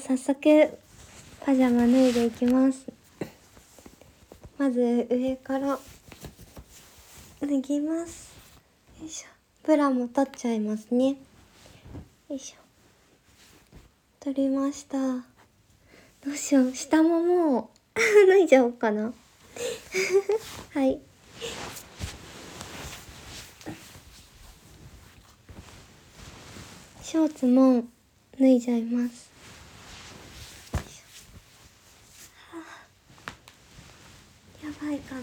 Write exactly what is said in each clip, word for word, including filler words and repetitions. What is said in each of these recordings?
早速パジャマ脱いでいきます。まず上から脱ぎます。よいしょ。ブラも取っちゃいますね。よいしょ。取りました。どうしよう、下ももう脱いじゃおうかなはい。ショーツも脱いじゃいます。はあ、やばいかな。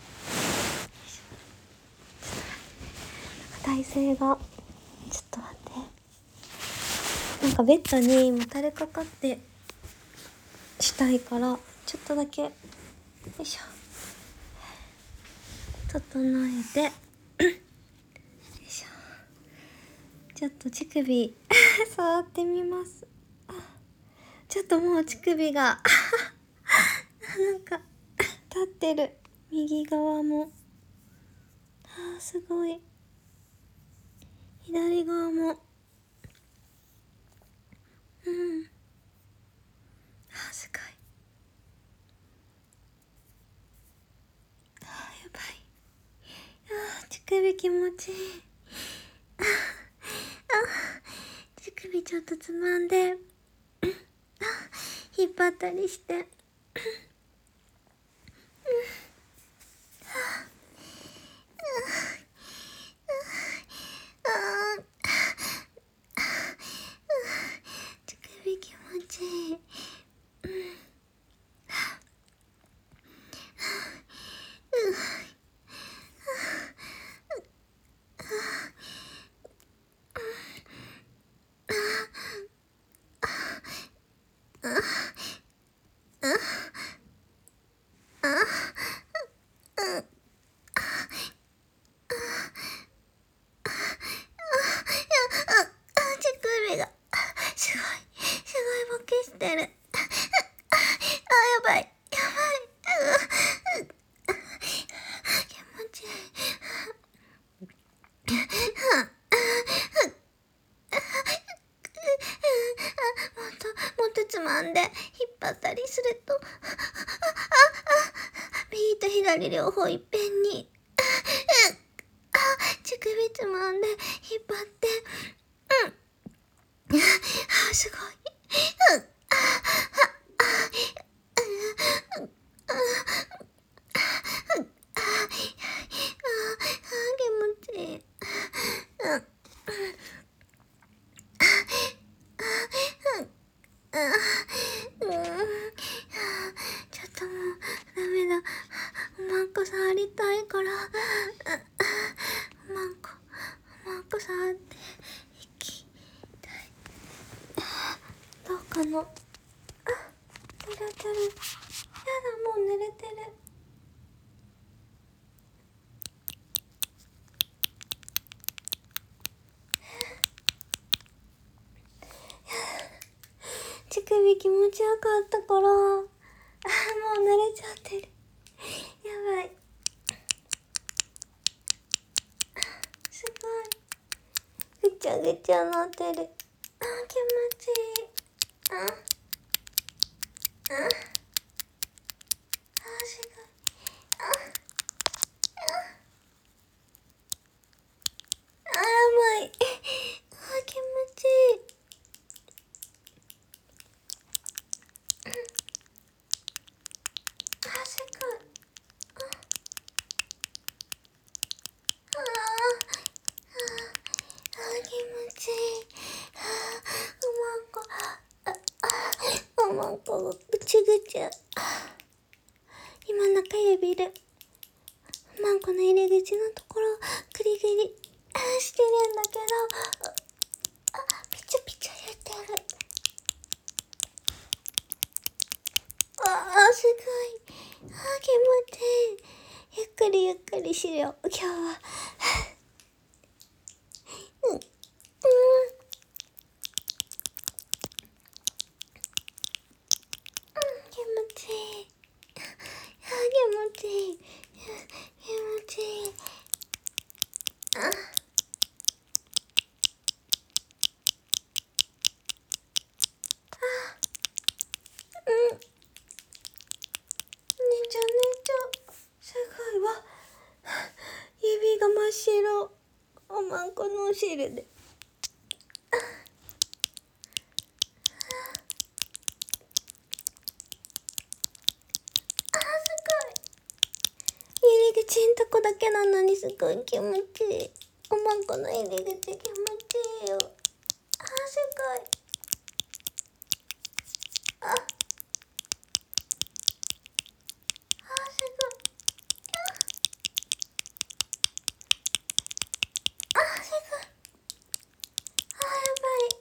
体勢がちょっと待って、なんかベッドにもたれかかってしたいからちょっとだけよいしょ整えてよいしょ、ちょっと乳首触ってみます。ちょっともう乳首がなんか立ってる。右側もあーすごい、左側もうんあーすごい、あーやばい、あー乳首気持ちいいあーあー乳首ちょっとつまんで引っ張ったりして乳首気持ちいい。乳首がすごいすごいボケしてる。あやばいやばい、気持ちいい。もっともっとつまんで引っ張ったりすると、あああ右と左両方いっぺんにあ乳首つまんで引っ張ってうんあすごいうんあ気持ちいい。うんちょっともうダメだ。おまんこ触りたいからおまんこおまんこ触っていきたい。どうかな。あ、濡れてる。やだ、もう濡れてる。乳首気持ちよかったから、あ、もう濡れちゃってる。やばい。すごい。ぐちゃぐちゃなってる。あ、気持ちいい。あ、あ、あ、すごい。あ、あ、あ、甘い。あ、気持ちいい。あ、すごい。ああ、あ、気持ちいい。あ、おまんこ、あ、あ、おまんこがぐちゅぐちゅ。今中指でおまんこの入り口のところをグリグリしてるんだけど、あ、ピチャピチャ言ってる。ああ、すごい。あ、気持ちいい。ゆっくりゆっくりしよう今日は。うん、うん、気持ちいい。あ、気持ちいい。気持ちいい。あ、 汁で。あ、すごい。入り口んとこだけなのにすごい気持ちいい。おまんこの入り口気持ちいいよ。あ、すごい。あ、あ、すごい。あ、あ、すごい。あ、やばい。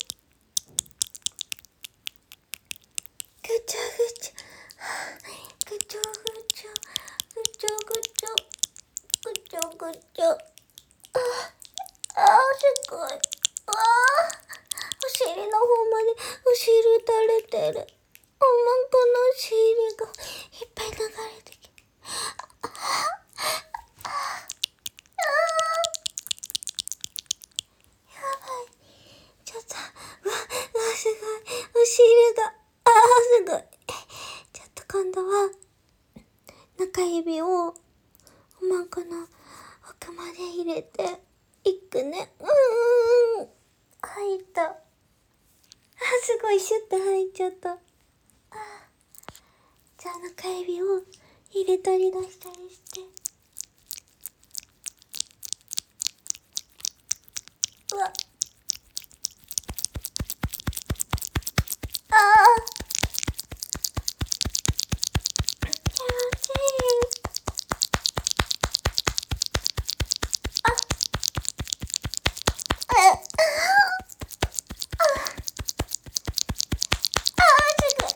ぐちょぐちょ。ぐちょぐちょ。ぐちょぐちょ。ぐちょぐちょ。あ、あ、すごい。あ、お尻の方までお汁垂れてる。おまんこのお尻がいっぱい流れてきて。ああああ、やばい。ちょっと、うわ、うわ、すごい。お尻が、ああ、すごい。ちょっと今度は、中指をおまんこの奥まで入れていくね。うーん。入った。あ、すごい、シュッて入っちゃった。あ、じゃあ中指を入れたり出したりして。うわ。ああ。気持ちいい。あ、あ、あ、あ、すごい。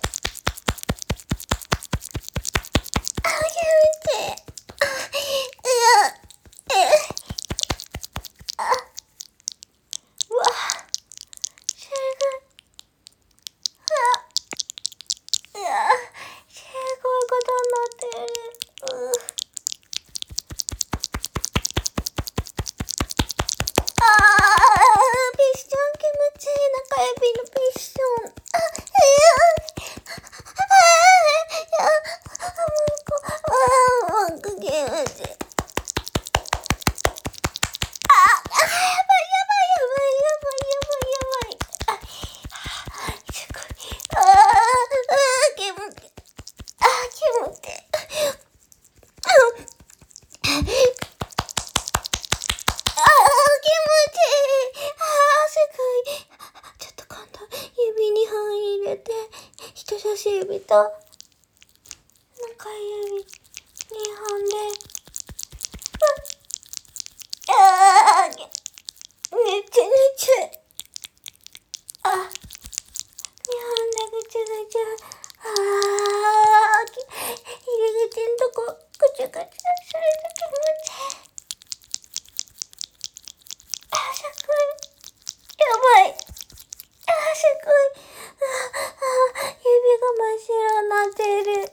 あ、気持ちいい。あ、うわ、え、あ、うわ、すごい。うわ、うわ、すごいことになってる。うあー、ピッション気持ちいい。中指のピッション。あ、いや、あ、あ、あ、もうこ、あ、もうこ気持ちいい。あ、あ、やばいやばいやばいやばいやばい。あ、すごい。あー、あー、気持ちいい。あ、気持ちいい。あ、あー、気持ちいい。あー、すごい。ちょっと今度指に本入れて、人差し指と中指にほんで、あー、めちゃめちゃ、あ、にほんでぐちゃぐちゃ、あー、入り口んとこぐちゃぐちゃすると気持ちいい。あ、すごい。やばい。あ、すごい。あ、あ、指が真っ白になってる。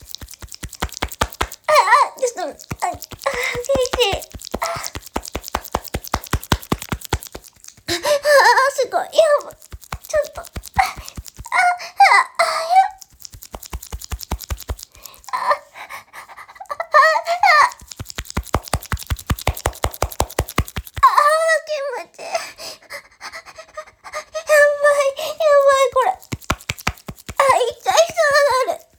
あ、あ、ちょっと、あ、あ、先生。あ、あ、すごい。やばい。ちょっと、あ、あ、あ、あ、や、あ、あ、あ、あ、気持ちいい。やばい、やばい、これ。あ、痛いそうなる。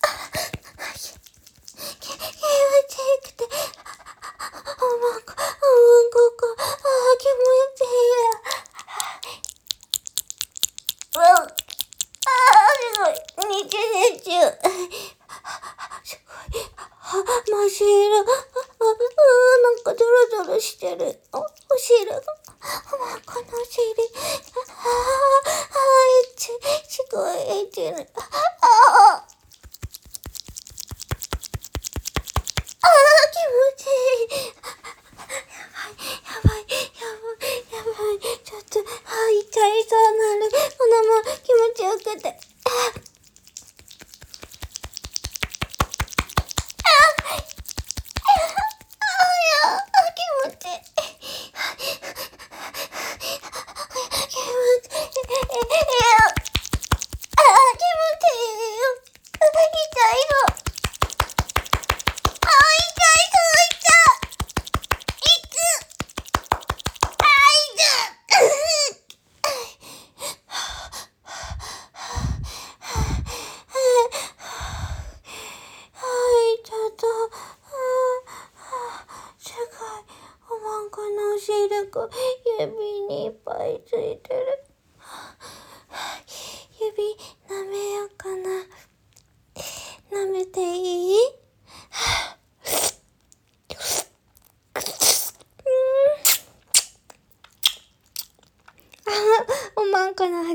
気持ちよくて、おまんこ、おまんここ、あー、気持ちいい。うわ、あー、すごい。にちゅうにちゅう。すごい。あ、真っ白。あ、あ、なんかゾロゾロしてる。お、お尻が。おまんこのお尻。あー、あー、エッチ。すごいエッチな。ああ、あー、気持ちいい。やばい、やばい、やばい、やばい。ちょっと、あ、痛いそうなる。このまま気持ちよくて。あ、あ、あ、気持ちいい。気持ちいい。あ、気持ちいい。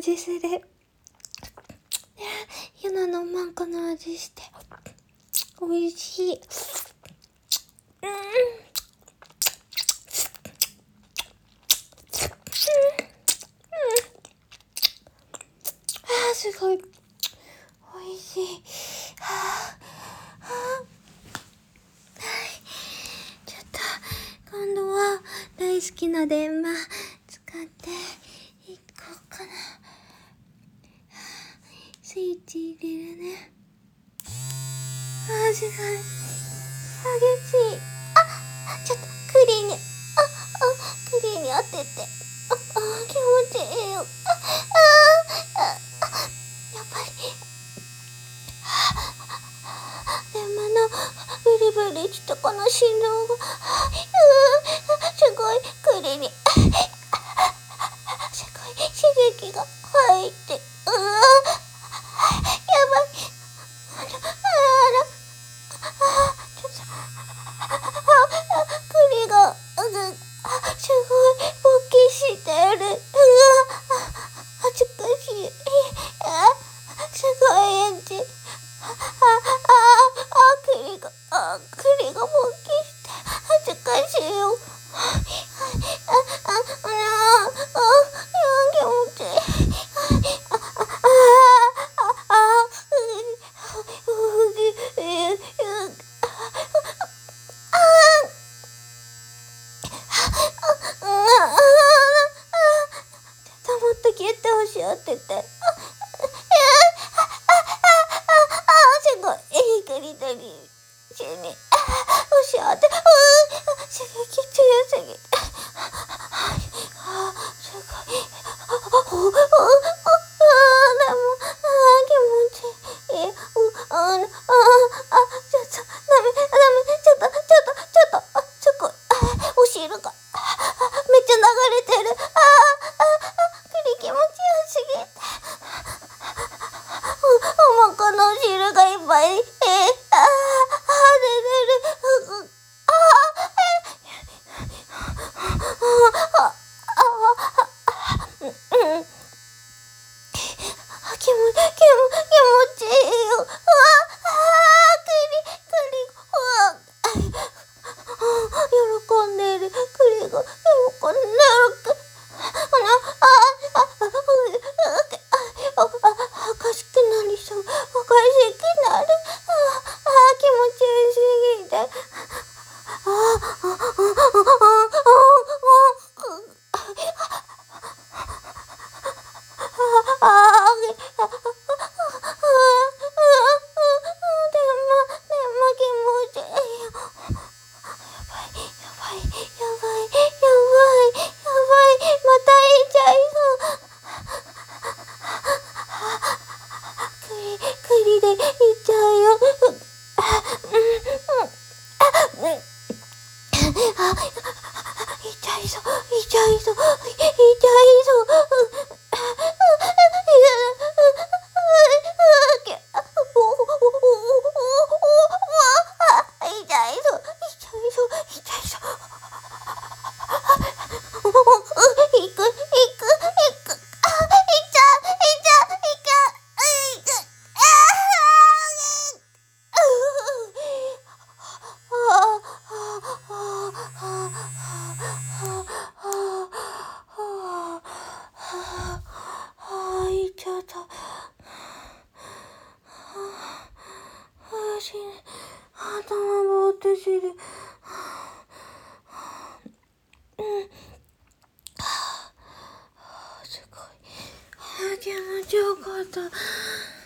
味する。ゆなのまんこの味しておいしい。うん、あーすごいおいしい。はあ、はあ、ちょっと今度は大好きな電話使っていこうかな。スイッチ入れるね。あーすごい激しい。あ、ちょっとクリーに、あ、あ、クリーに当てて、あ、あ、気持ちいいよ。あ、あ、あ、やっぱり電話のブリブリしたこの振動が、すごいクリーにすごい刺激が入って、うわ、やばい。あら、あら、あ、ちょっと、あ、栗が、う、すごい勃起してる。うわ、恥ずかしい。あ、すごいエッチ。あ、あ、あ、栗が、あ、栗が勃起して恥ずかしいよ。あ、あ、あ、あら、あ、気持ちいい。あ、あ、あ、あ、あ、もっとギュッて押し合ってて、あ、すごいいいクリトリ中に押し合って、刺激強すぎて、すごい、おおおお、でも気持ちいい。う、あ、あ、あ、ちょっとダメダメ、ちょっとちょっとちょっと、あ、すごい、お汁がめっちゃ流れてる。あ、あ、栗気持ちよすぎて、おまこのお汁がいっぱい、えー、あー、あー、出てる。あー、あ、あ、うん、あ、気持ち、気持ち、気持ちいいよ。うわ、あ、栗、栗、うわ、喜んでる。栗が喜んでる。あら、あ、あ、あ、あ、おかしくなりそう。おかしくなる。あ、あ、気持ちよすぎて。あ、あ、あ、あ、あ、あ、あ、栗でいっちゃうよ。あ、痛いぞ、痛いぞ、痛いぞ。頭ぼーっとする。すごい。気持ちよかった。